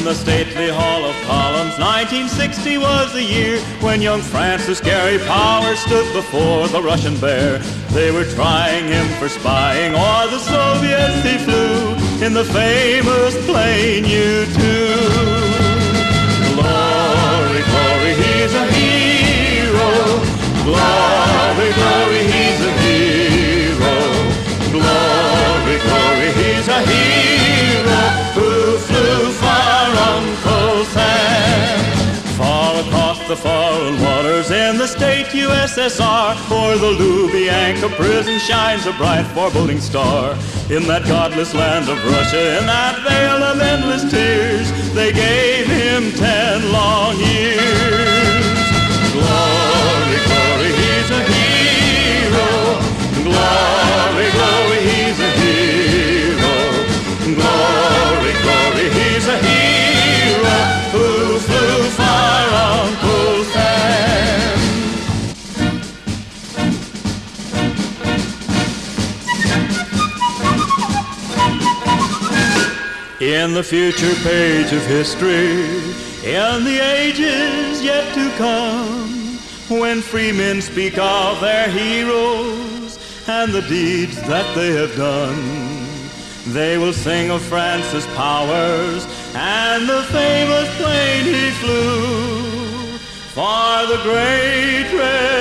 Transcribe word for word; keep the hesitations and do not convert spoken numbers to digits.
the stately Hall of Columns. nineteen sixty was the year when young Francis Gary Powers stood before the Russian bear. They were trying him for spying, or the Soviets he flew in the famous plane U two. Glory, glory, he's a hero. Glory, glory, he's a hero. Glory, glory, he's a hero who flew far Uncle Sam. Far across the foreign waters in the state U S S R, o'er the Lubyanka prison shines a bright foreboding star. In that godless land of Russia, in that vale of endless tears, they gave him ten long years. Glory, glory, he's a hero. Glory, glory, he's a hero. Glory, glory, he's a hero who flew far Uncle Sam. In the future page of history, in the ages yet to come, when free men speak of their heroes and the deeds that they have done, they will sing of Francis Powers and the famous plane he flew for the great red